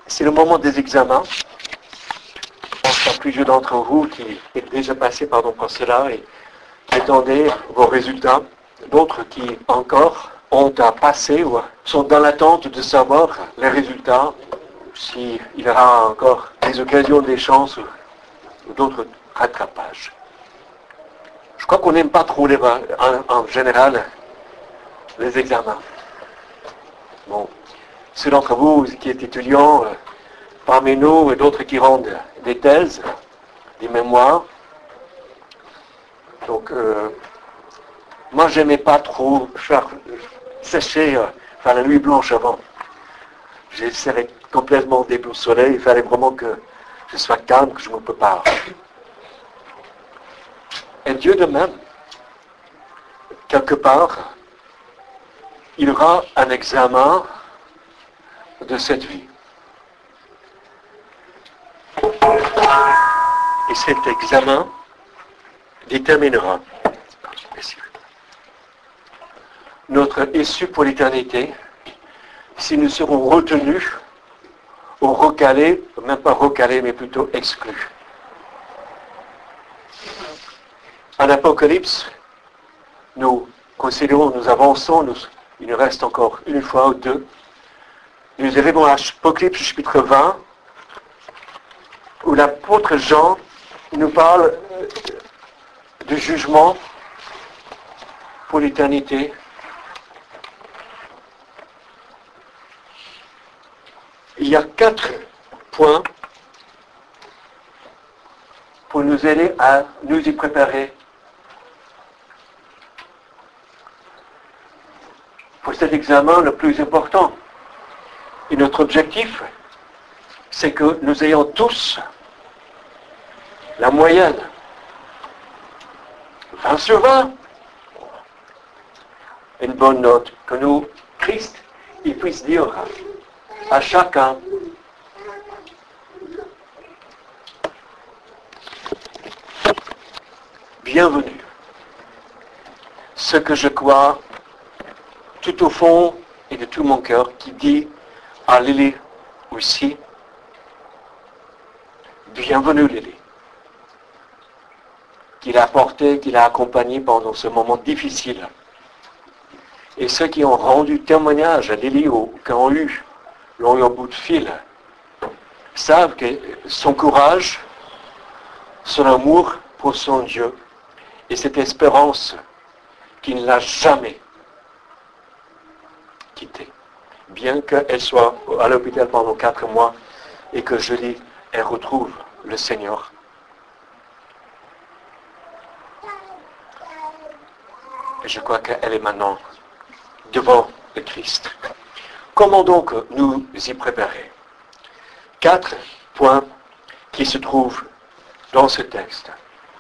C'est le moment des examens. Je pense à plusieurs d'entre vous qui est déjà passé par cela et attendez vos résultats. D'autres qui encore ont à passer ou sont dans l'attente de savoir les résultats, s'il y aura encore des occasions, des chances ou d'autres rattrapages. Je crois qu'on n'aime pas trop en général les examens. Bon, ceux d'entre vous qui êtes étudiants parmi nous et d'autres qui rendent des thèses, des mémoires. Donc, moi, j'aimais pas trop sécher, faire la nuit blanche avant. J'essaierais complètement déboussolé. Il fallait vraiment que je sois calme, que je me prépare. Et Dieu de même, quelque part, il y aura un examen de cette vie. Et cet examen déterminera notre issue pour l'éternité, si nous serons retenus ou recalés, même pas recalés, mais plutôt exclus. En Apocalypse, nous considérons, nous avançons, il nous reste encore une fois ou deux. Nous arrivons à Apocalypse chapitre 20, où l'apôtre Jean nous parle du jugement pour l'éternité. Il y a 4 points pour nous aider à nous y préparer pour cet examen le plus important. Et notre objectif, c'est que nous ayons tous la moyenne 20 sur 20, une bonne note, que nous, Christ, il puisse dire à chacun, bienvenue. Ce que je crois tout au fond et de tout mon cœur, qui dit à Lily aussi, bienvenue Lily, qu'il a porté, qu'il a accompagné pendant ce moment difficile. Et ceux qui ont rendu témoignage à Lily ou qui l'ont eu au bout de fil, savent que son courage, son amour pour son Dieu et cette espérance qui ne l'a jamais quitté. Bien qu'elle soit à l'hôpital pendant 4 mois et que jeudi, elle retrouve le Seigneur. Et je crois qu'elle est maintenant devant le Christ. Comment donc nous y préparer? 4 points qui se trouvent dans ce texte.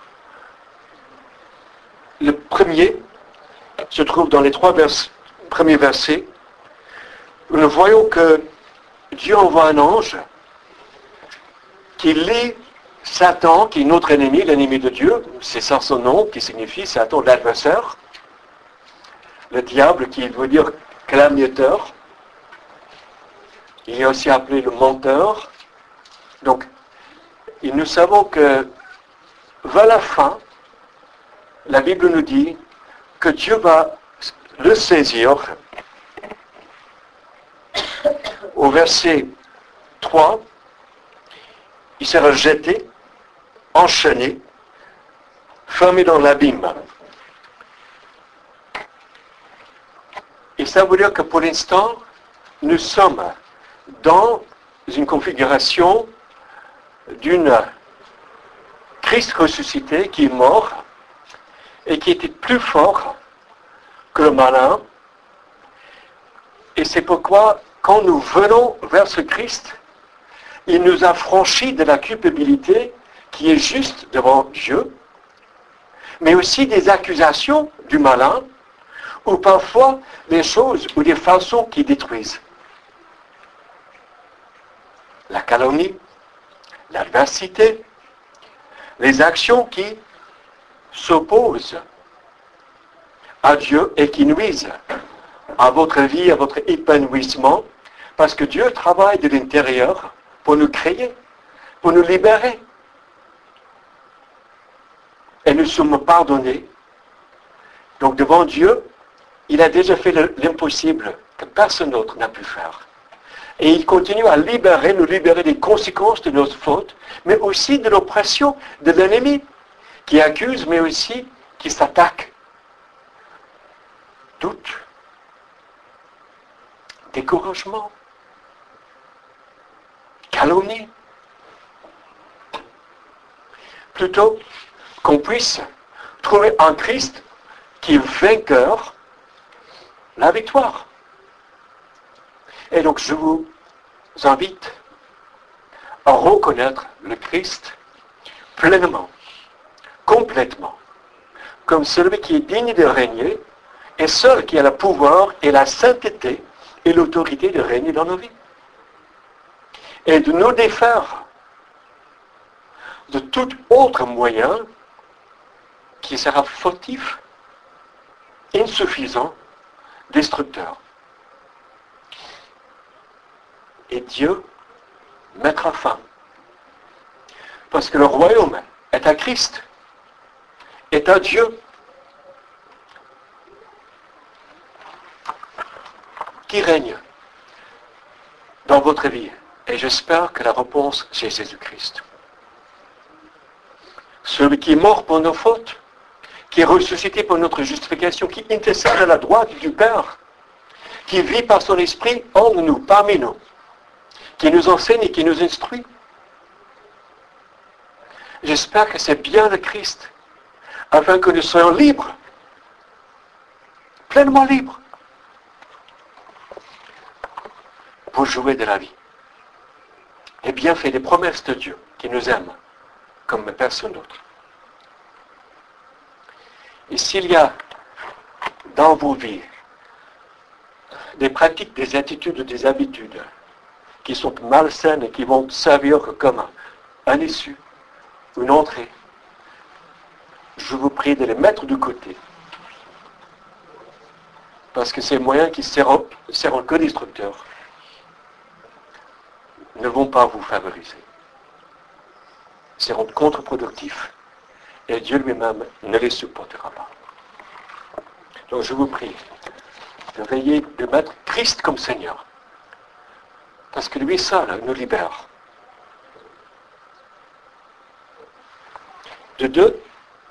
Le premier se trouve dans les 3 premiers versets. Nous voyons que Dieu envoie un ange qui lie Satan, qui est notre ennemi, l'ennemi de Dieu. C'est ça son nom, qui signifie Satan, l'adversaire. Le diable, qui veut dire calomniateur. Il est aussi appelé le menteur. Donc, et nous savons que vers la fin, la Bible nous dit que Dieu va le saisir. Au verset 3, il sera jeté, enchaîné, fermé dans l'abîme. Et ça veut dire que pour l'instant, nous sommes dans une configuration d'une Christ ressuscité qui est mort et qui était plus fort que le malin. Et c'est pourquoi, quand nous venons vers ce Christ, il nous a franchis de la culpabilité qui est juste devant Dieu, mais aussi des accusations du malin, ou parfois des choses ou des façons qui détruisent. La calomnie, l'adversité, les actions qui s'opposent à Dieu et qui nuisent à votre vie, à votre épanouissement, parce que Dieu travaille de l'intérieur pour nous créer, pour nous libérer. Et nous sommes pardonnés. Donc devant Dieu, il a déjà fait l'impossible que personne d'autre n'a pu faire. Et il continue à nous libérer des conséquences de notre faute, mais aussi de l'oppression de l'ennemi, qui accuse, mais aussi qui s'attaque. Doute, découragement, calomnie. Plutôt qu'on puisse trouver en Christ qui est vainqueur la victoire. Et donc je vous invite à reconnaître le Christ pleinement, complètement, comme celui qui est digne de régner et seul qui a le pouvoir et la sainteté et l'autorité de régner dans nos vies. Et de nous défaire de tout autre moyen qui sera fautif, insuffisant, destructeur. Et Dieu mettra fin. Parce que le royaume est à Christ, est à Dieu, qui règne dans votre vie. Et j'espère que la réponse, c'est Jésus-Christ. Celui qui est mort pour nos fautes, qui est ressuscité pour notre justification, qui intercède à la droite du Père, qui vit par son esprit en nous, parmi nous, qui nous enseigne et qui nous instruit. J'espère que c'est bien le Christ, afin que nous soyons libres, pleinement libres, pour jouer de la vie. Les bienfaits des promesses de Dieu, qui nous aime, comme personne d'autre. Et s'il y a dans vos vies des pratiques, des attitudes, des habitudes qui sont malsaines et qui vont servir comme un issue, une entrée, je vous prie de les mettre de côté. Parce que ces moyens qui seront que destructeurs ne vont pas vous favoriser. Seront contre-productifs. Et Dieu lui-même ne les supportera pas. Donc je vous prie de veiller, de mettre Christ comme Seigneur. Parce que lui seul nous libère. De deux,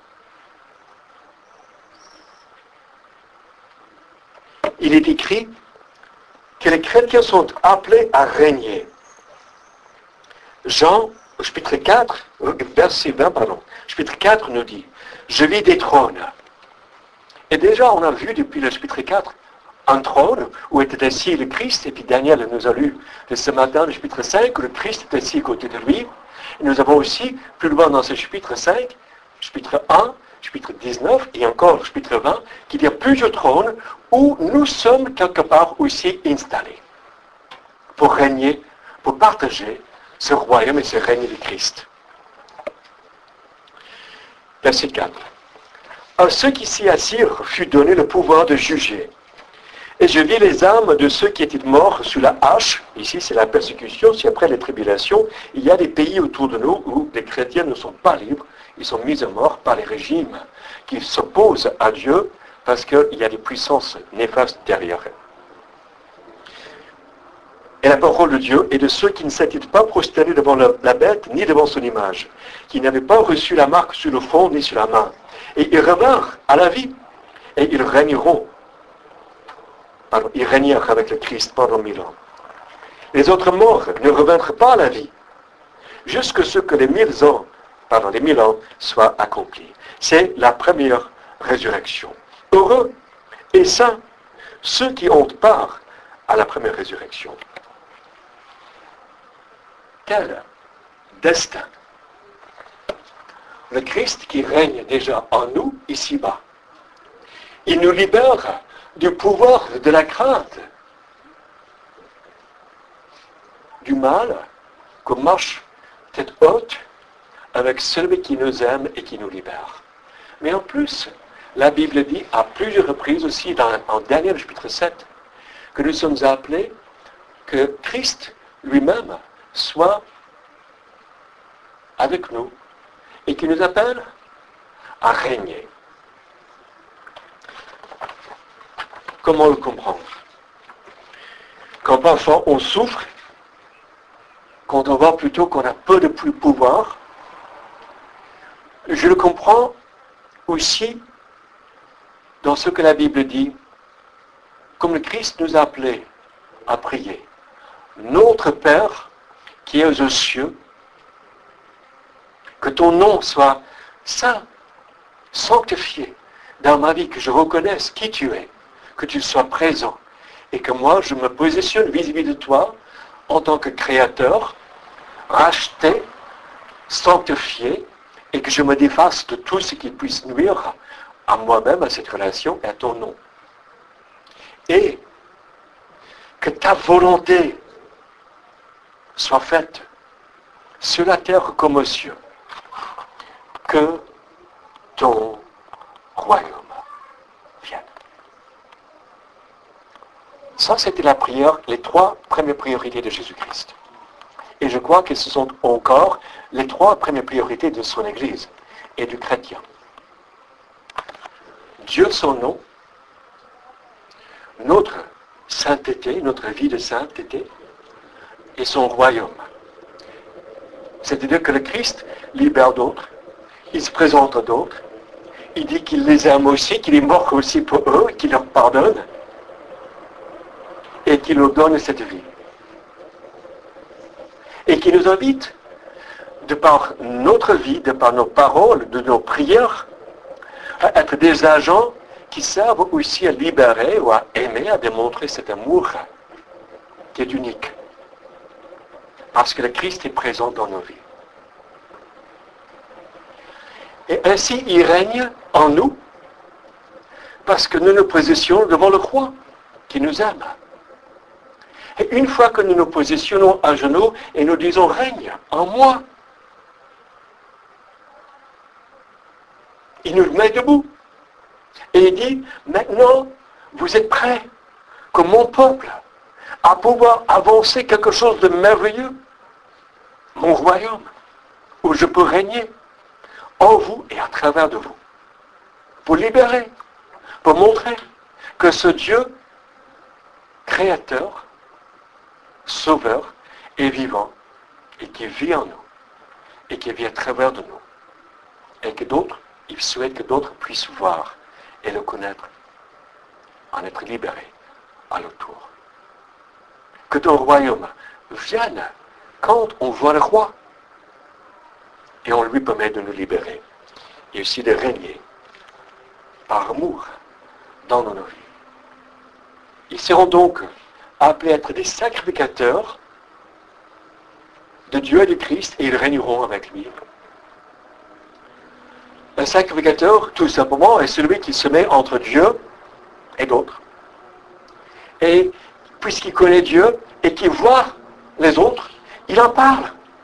il est écrit que les chrétiens sont appelés à régner. Jean, chapitre 4, verset 20, chapitre 4 nous dit, je vis des trônes. Et déjà, on a vu depuis le chapitre 4 un trône où était assis le Christ, et puis Daniel nous a lu ce matin le chapitre 5, où le Christ est assis à côté de lui. Et nous avons aussi, plus loin dans ce chapitre 5, chapitre 1, chapitre 19, et encore chapitre 20, qu'il y a plusieurs trônes où nous sommes quelque part aussi installés pour régner, pour partager ce royaume et ce règne de Christ. Verset 4. À ceux qui s'y assirent fut donné le pouvoir de juger. Et je vis les âmes de ceux qui étaient morts sous la hache. Ici, c'est la persécution. C'est après les tribulations. Il y a des pays autour de nous où les chrétiens ne sont pas libres. Ils sont mis à mort par les régimes qui s'opposent à Dieu parce qu'il y a des puissances néfastes derrière eux. Et la parole de Dieu est de ceux qui ne s'étaient pas prosternés devant la bête ni devant son image, qui n'avaient pas reçu la marque sur le front ni sur la main. Et ils revinrent à la vie. Et ils régneront. Ils régnèrent avec le Christ pendant 1000 ans. Les autres morts ne revinrent pas à la vie, jusqu'à ce que les 1000 ans soient accomplis. C'est la première résurrection. Heureux et saints ceux qui ont part à la première résurrection. Quel destin! Le Christ qui règne déjà en nous, ici-bas. Il nous libère du pouvoir de la crainte, du mal, qu'on marche tête haute avec celui qui nous aime et qui nous libère. Mais en plus, la Bible dit à plusieurs reprises aussi, en Daniel chapitre 7, que nous sommes appelés, que Christ lui-même soit avec nous et qui nous appelle à régner. Comment le comprendre? Quand parfois on souffre, quand on voit plutôt qu'on a peu de pouvoir, je le comprends aussi dans ce que la Bible dit, comme le Christ nous a appelés à prier. Notre Père qui es aux cieux, que ton nom soit saint, sanctifié dans ma vie, que je reconnaisse qui tu es, que tu sois présent et que moi je me positionne vis-à-vis de toi en tant que créateur, racheté, sanctifié, et que je me défasse de tout ce qui puisse nuire à moi-même, à cette relation et à ton nom. Et que ta volonté soit faite sur la terre comme aux cieux. Que ton royaume vienne. Ça, c'était la prière, les 3 premières priorités de Jésus-Christ. Et je crois que ce sont encore les 3 premières priorités de son Église et du chrétien. Dieu, son nom, notre sainteté, notre vie de sainteté, et son royaume. C'est-à-dire que le Christ libère d'autres, il se présente à d'autres, il dit qu'il les aime aussi, qu'il est mort aussi pour eux, qu'il leur pardonne, et qu'il nous donne cette vie. Et qui nous invite, de par notre vie, de par nos paroles, de nos prières, à être des agents qui servent aussi à libérer ou à aimer, à démontrer cet amour qui est unique. Parce que le Christ est présent dans nos vies. Et ainsi, il règne en nous, parce que nous nous positionnons devant le roi qui nous aime. Et une fois que nous nous positionnons à genoux et nous disons, règne en moi, il nous met debout. Et il dit, maintenant, vous êtes prêts, comme mon peuple, à pouvoir avancer quelque chose de merveilleux, mon royaume, où je peux régner en vous et à travers de vous, pour libérer, pour montrer que ce Dieu créateur, sauveur, est vivant et qui vit en nous et qui vit à travers de nous. Et que d'autres, il souhaite que d'autres puissent voir et le connaître, en être libérés à leur tour. Que ton royaume vienne quand on voit le roi et on lui permet de nous libérer et aussi de régner par amour dans nos vies. Ils seront donc appelés à être des sacrificateurs de Dieu et de Christ et ils régneront avec lui. Un sacrificateur, tout simplement, est celui qui se met entre Dieu et d'autres. Et puisqu'il connaît Dieu et qu'il voit les autres, il en parle.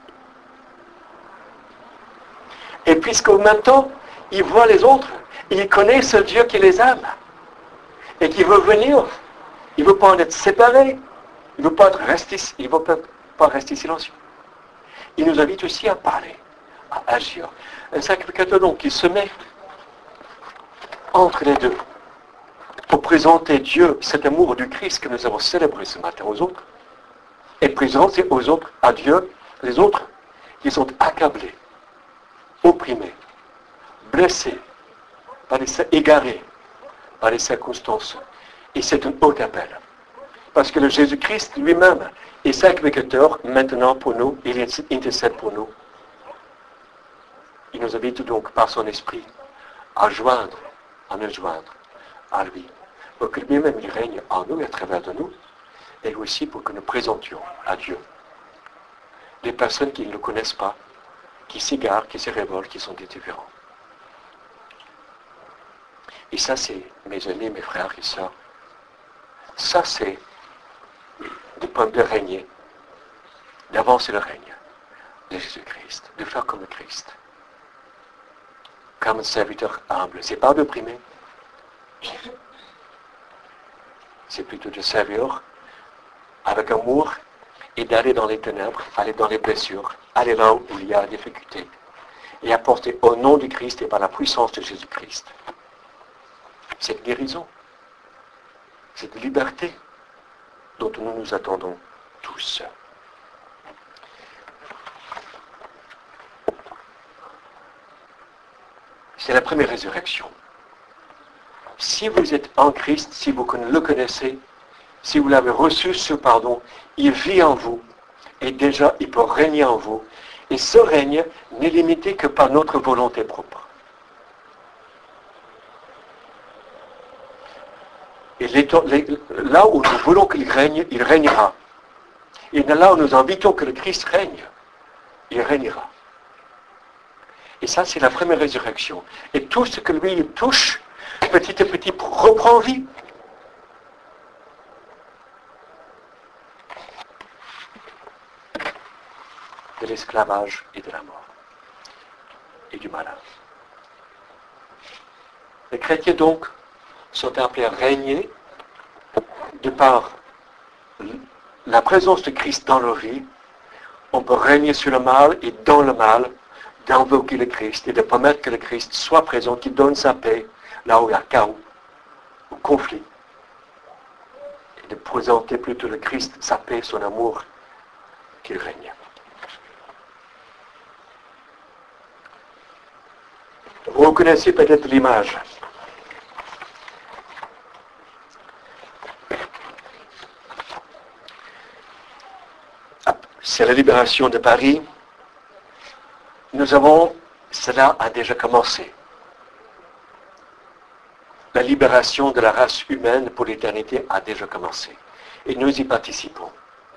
Et puisqu'en même temps, il voit les autres, il connaît ce Dieu qui les aime et qui veut venir. Il ne veut pas en être séparé. Il ne veut pas rester silencieux. Il nous invite aussi à parler, à agir. Un sacrificateur donc qui se met entre les deux pour présenter Dieu, cet amour du Christ que nous avons célébré ce matin aux autres, et présenter aux autres, à Dieu, les autres qui sont accablés, opprimés, blessés, égarés par les circonstances. Et c'est un haut appel. Parce que le Jésus-Christ lui-même est sacrificateur maintenant pour nous, il intercède pour nous. Il nous invite donc par son esprit à nous joindre à lui. Pour que lui-même il règne en nous et à travers de nous, et aussi pour que nous présentions à Dieu des personnes qui ne le connaissent pas, qui s'égarent, qui se révoltent, qui sont différents. Et ça, c'est, mes amis, mes frères et sœurs, ça, c'est des pommes de régner, d'avancer le règne de Jésus-Christ, de faire comme le Christ, comme un serviteur humble. C'est pas d'opprimer, c'est plutôt de servir avec amour et d'aller dans les ténèbres, aller dans les blessures, aller là où il y a la difficulté, et apporter au nom du Christ et par la puissance de Jésus-Christ cette guérison, cette liberté dont nous nous attendons tous. C'est la première résurrection. Si vous êtes en Christ, si vous le connaissez, si vous l'avez reçu, ce pardon, il vit en vous et déjà il peut régner en vous. Et ce règne n'est limité que par notre volonté propre. Et là où nous voulons qu'il règne, il régnera. Et là où nous invitons que le Christ règne, il régnera. Et ça, c'est la première résurrection. Et tout ce que lui il touche, petit à petit, reprend vie. De l'esclavage et de la mort. Et du malin. Les chrétiens, donc, sont appelés à régner de par la présence de Christ dans leur vie. On peut régner sur le mal et dans le mal, d'invoquer le Christ et de permettre que le Christ soit présent, qu'il donne sa paix là où il y a chaos, ou conflit. Et de présenter plutôt le Christ, sa paix, son amour, qu'il règne. Vous connaissez peut-être l'image. C'est la libération de Paris. Cela a déjà commencé. La libération de la race humaine pour l'éternité a déjà commencé. Et nous y participons.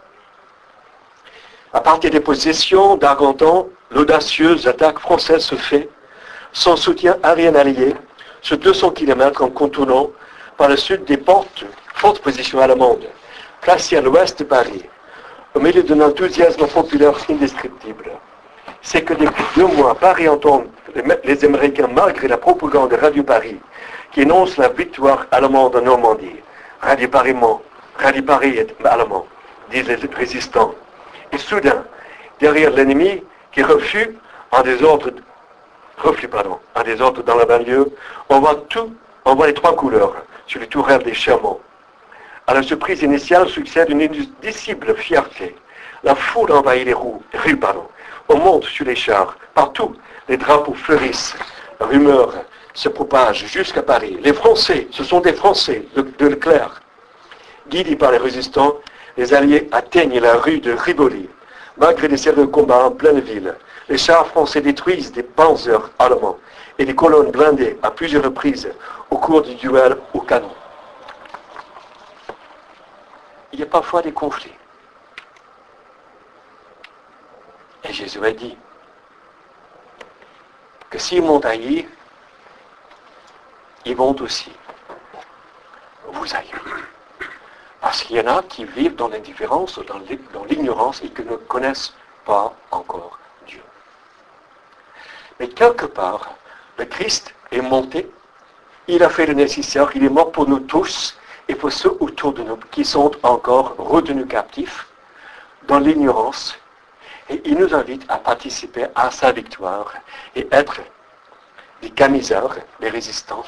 À partir des possessions d'Argentan, l'audacieuse attaque française se fait, sans soutien aérien allié, sur 200 km en contournant par le sud des fortes positions allemandes, placées à l'ouest de Paris, au milieu d'un enthousiasme populaire indescriptible. C'est que depuis 2 mois, Paris entend les Américains, malgré la propagande de Radio Paris, qui énonce la victoire allemande en Normandie. Radio Paris est allemand, disent les résistants. Et soudain, derrière l'ennemi qui reflue en désordre dans la banlieue, on voit les 3 couleurs sur les tourelles des Chameaux. À la surprise initiale succède une indicible fierté. La foule envahit les rues. On monte sur les chars. Partout, les drapeaux fleurissent. La rumeur se propage jusqu'à Paris. Les Français, ce sont des Français de Leclerc. Guidés par les résistants, les Alliés atteignent la rue de Rivoli. Malgré des sérieux combats en pleine ville, les chars français détruisent des panzers allemands et des colonnes blindées à plusieurs reprises au cours du duel au canon. Il y a parfois des conflits. Et Jésus a dit que s'ils m'ont haï, ils vont aussi vous haïr. Parce qu'il y en a qui vivent dans l'indifférence, dans l'ignorance et qui ne connaissent pas encore Dieu. Mais quelque part, le Christ est monté, il a fait le nécessaire, il est mort pour nous tous et pour ceux autour de nous qui sont encore retenus captifs dans l'ignorance. Et il nous invite à participer à sa victoire et être des camiseurs, des résistants,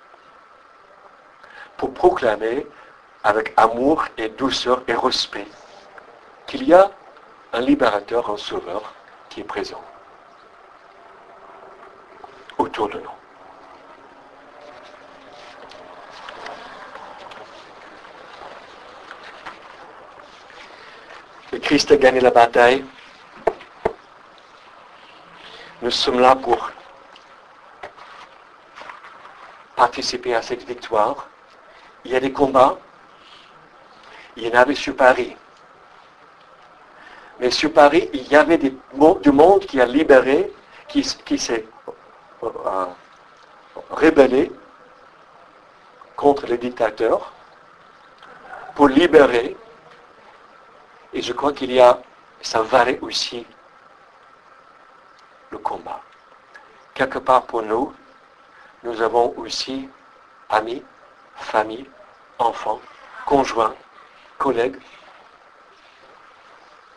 pour proclamer avec amour et douceur et respect qu'il y a un libérateur, un sauveur qui est présent autour de nous. Le Christ a gagné la bataille. Nous sommes là pour participer à cette victoire. Il y a des combats. Il y en avait sur Paris. Mais sur Paris, il y avait du monde qui a libéré, qui s'est rébellé contre les dictateurs pour libérer. Et je crois ça valait aussi le combat. Quelque part pour nous, nous avons aussi amis, famille, enfants, conjoints, collègues,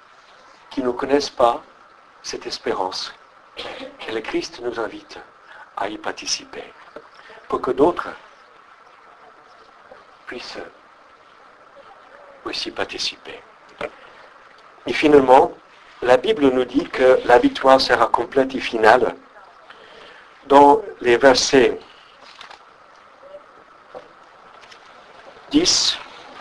qui ne connaissent pas cette espérance. Et le Christ nous invite à y participer, pour que d'autres puissent aussi participer. Et finalement, la Bible nous dit que la victoire sera complète et finale dans les versets 10.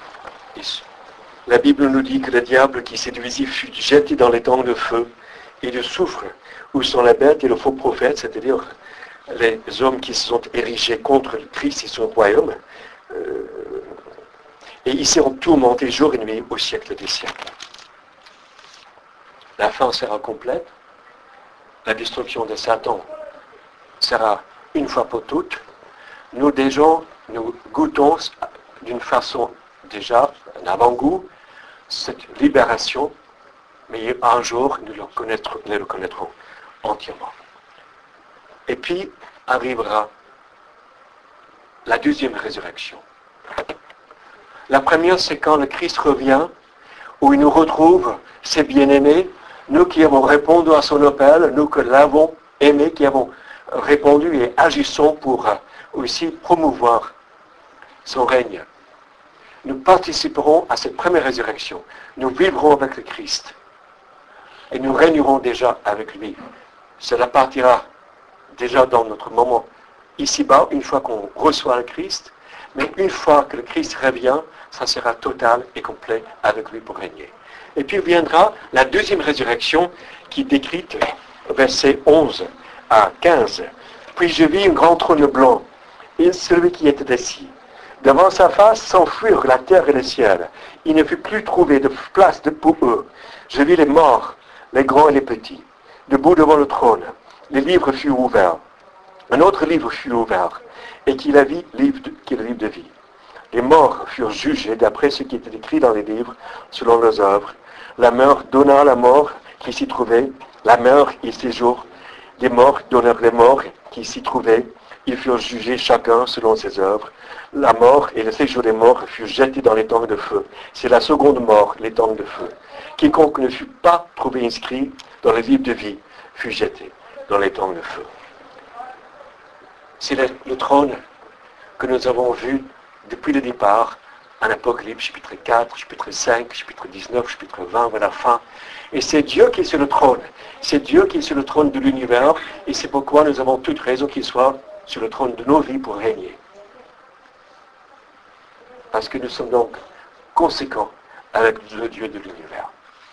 La Bible nous dit que le diable qui séduisit fut jeté dans les temps de feu et de soufre, où sont la bête et le faux prophète, c'est-à-dire les hommes qui se sont érigés contre le Christ et son royaume, et ils seront tourmentés jour et nuit au siècle des siècles. La fin sera complète, la destruction de Satan sera une fois pour toutes. Nous déjà, nous goûtons d'une façon déjà, un avant-goût, cette libération, mais un jour nous le connaîtrons entièrement. Et puis arrivera la deuxième résurrection. La première, c'est quand le Christ revient, où il nous retrouve, ses bien-aimés, nous qui avons répondu à son appel, nous que l'avons aimé, qui avons répondu et agissons pour aussi promouvoir son règne. Nous participerons à cette première résurrection. Nous vivrons avec le Christ. Et nous régnerons déjà avec lui. Cela partira déjà dans notre moment ici-bas, une fois qu'on reçoit le Christ. Mais une fois que le Christ revient, ça sera total et complet avec lui pour régner. Et puis viendra la deuxième résurrection qui est décrite, versets 11 à 15. Puis je vis un grand trône blanc, et celui qui était assis. Devant sa face s'enfuirent la terre et le ciel. Il ne fut plus trouvé de place pour eux. Je vis les morts, les grands et les petits, debout devant le trône. Les livres furent ouverts. Un autre livre fut ouvert, et qui est le livre de vie. Les morts furent jugés d'après ce qui était écrit dans les livres, selon leurs œuvres. La mort donna la mort qui s'y trouvait. La mort et séjour des morts donnèrent les morts qui s'y trouvaient. Ils furent jugés chacun selon ses œuvres. La mort et le séjour des morts furent jetés dans les tongs de feu. C'est la seconde mort, les tongs de feu. Quiconque ne fut pas trouvé inscrit dans le livre de vie fut jeté dans les tongs de feu. C'est le trône que nous avons vu depuis le départ en Apocalypse, chapitre 4, chapitre 5, chapitre 19, chapitre 20, vers la fin. Et c'est Dieu qui est sur le trône. C'est Dieu qui est sur le trône de l'univers. Et c'est pourquoi nous avons toute raison qu'il soit sur le trône de nos vies pour régner. Parce que nous sommes donc conséquents avec le Dieu de l'univers.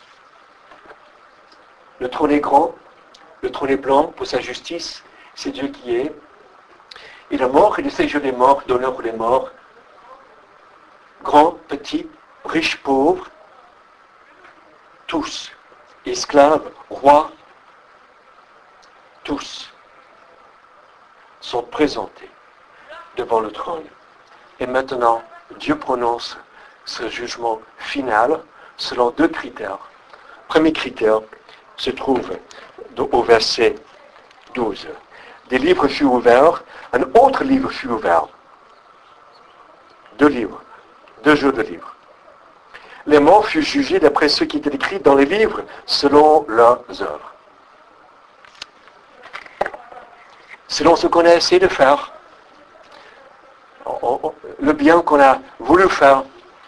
Le trône est grand, le trône est blanc pour sa justice, c'est Dieu qui est. Et la mort et le séjour des morts donnèrent les morts, grands, petits, riches, pauvres, tous, esclaves, rois, tous sont présentés devant le trône. Et maintenant, Dieu prononce ce jugement final selon deux critères. Premier critère se trouve au verset 12. Des livres furent ouverts, un autre livre fut ouvert. Deux livres, deux jeux de livres. Les morts furent jugés d'après ce qui était écrit dans les livres, selon leurs œuvres. Selon ce qu'on a essayé de faire, le bien qu'on a voulu faire,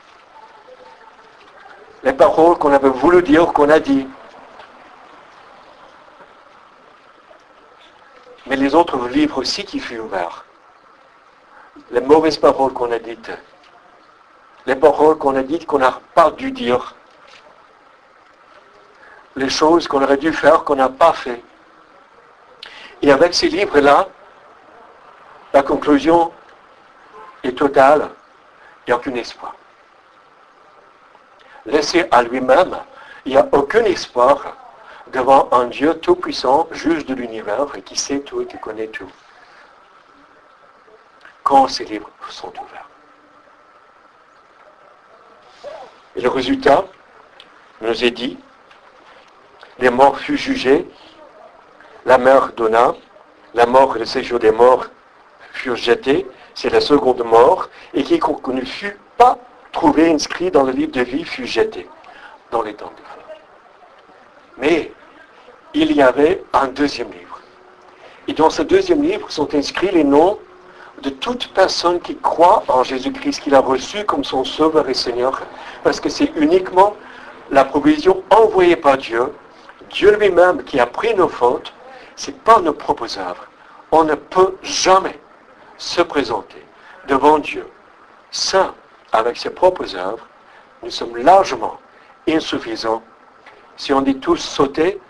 les paroles qu'on avait voulu dire, qu'on a dit. Mais les autres livres aussi qui furent ouverts. Les mauvaises paroles qu'on a dites. Les paroles qu'on a dites qu'on n'a pas dû dire. Les choses qu'on aurait dû faire qu'on n'a pas fait. Et avec ces livres-là, la conclusion est totale. Il n'y a aucun espoir. Laissé à lui-même, il n'y a aucun espoir devant un Dieu tout-puissant, juge de l'univers, et qui sait tout et qui connaît tout. Quand ces livres sont ouverts. Et le résultat nous est dit, les morts furent jugés, la mort donna, la mort et le séjour des morts furent jetés, c'est la seconde mort, et quiconque ne fut pas trouvé inscrit dans le livre de vie fut jeté dans les temps de feu. Mais il y avait un deuxième livre. Et dans ce deuxième livre sont inscrits les noms de toute personne qui croit en Jésus-Christ, qu'il a reçu comme son Sauveur et Seigneur, parce que c'est uniquement la provision envoyée par Dieu, Dieu lui-même qui a pris nos fautes, c'est pas nos propres œuvres. On ne peut jamais se présenter devant Dieu saint avec ses propres œuvres. Nous sommes largement insuffisants. Si on dit tous sauter,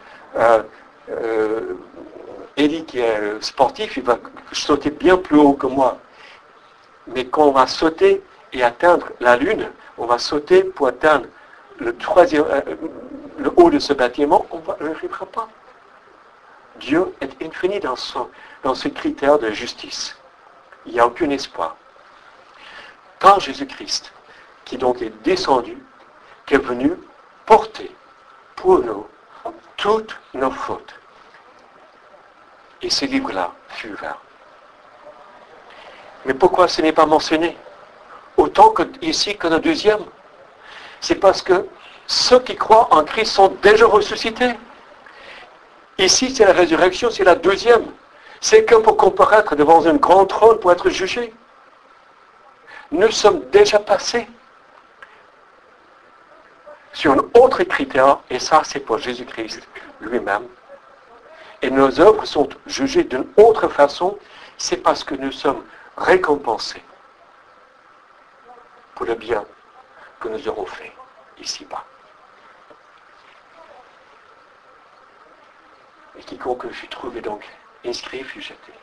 Eddie qui est sportif, il va sauter bien plus haut que moi. Mais quand on va sauter et atteindre la Lune, on va sauter pour atteindre le haut de ce bâtiment, on n'arrivera pas. Dieu est infini dans ce critère de justice. Il n'y a aucun espoir. Quand Jésus-Christ, qui donc est descendu, qui est venu porter pour nous toutes nos fautes, et ce livre-là fut ouvert. Mais pourquoi ce n'est pas mentionné autant que ici que le deuxième? C'est parce que ceux qui croient en Christ sont déjà ressuscités. Ici, c'est la résurrection, c'est la deuxième. C'est que pour comparaître devant un grand trône pour être jugé. Nous sommes déjà passés sur un autre critère, et ça, c'est pour Jésus-Christ lui-même. Et nos œuvres sont jugées d'une autre façon, c'est parce que nous sommes récompensés pour le bien que nous aurons fait ici-bas. Et quiconque fut trouvé donc inscrit fut jeté.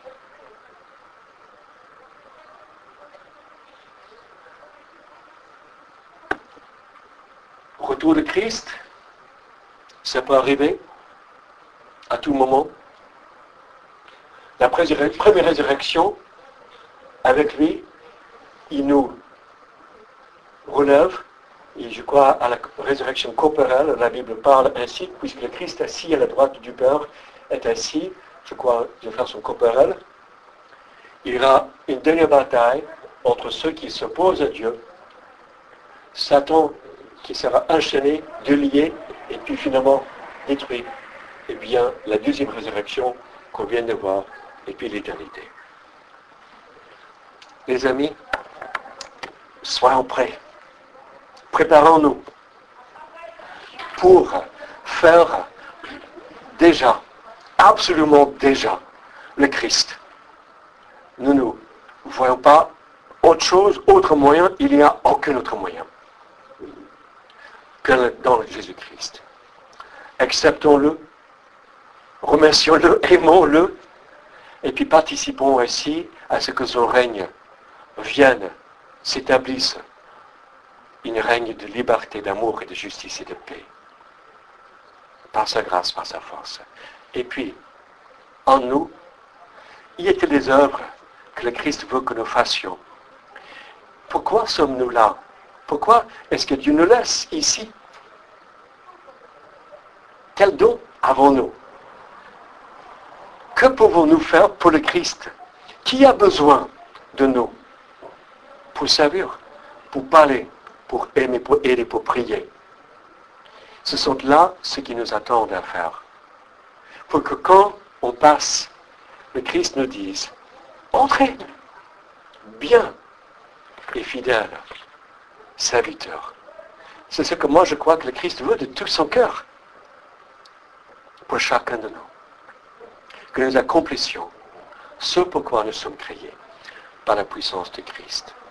Retour de Christ, ça peut arriver à tout moment. La première résurrection, avec lui, il nous relève, et je crois à la résurrection corporelle, la Bible parle ainsi, puisque le Christ assis à la droite du Père est assis, je crois, de façon corporelle. Il y aura une dernière bataille entre ceux qui s'opposent à Dieu, Satan qui sera enchaîné, délié, et puis finalement détruit. Et bien, la deuxième résurrection qu'on vient de voir, et puis l'éternité. Les amis, soyons prêts. Préparons-nous pour faire déjà, absolument déjà, le Christ. Nous ne voyons pas autre chose, autre moyen, il n'y a aucun autre moyen que dans Jésus-Christ. Acceptons-le, remercions-le, aimons-le, et puis participons ainsi à ce que son règne vienne, s'établisse, une règne de liberté, d'amour et de justice et de paix. Par sa grâce, par sa force. Et puis, en nous, il y a des œuvres que le Christ veut que nous fassions. Pourquoi sommes-nous là? Pourquoi est-ce que Dieu nous laisse ici? Quel don avons-nous? Que pouvons-nous faire pour le Christ? Qui a besoin de nous? Pour servir, pour parler, pour aimer, pour aider, pour prier. Ce sont là ce qui nous attendent à faire. Pour que quand on passe, le Christ nous dise, entrez, bien et fidèle serviteur. C'est ce que moi je crois que le Christ veut de tout son cœur pour chacun de nous. Que nous accomplissions ce pourquoi nous sommes créés par la puissance de Christ.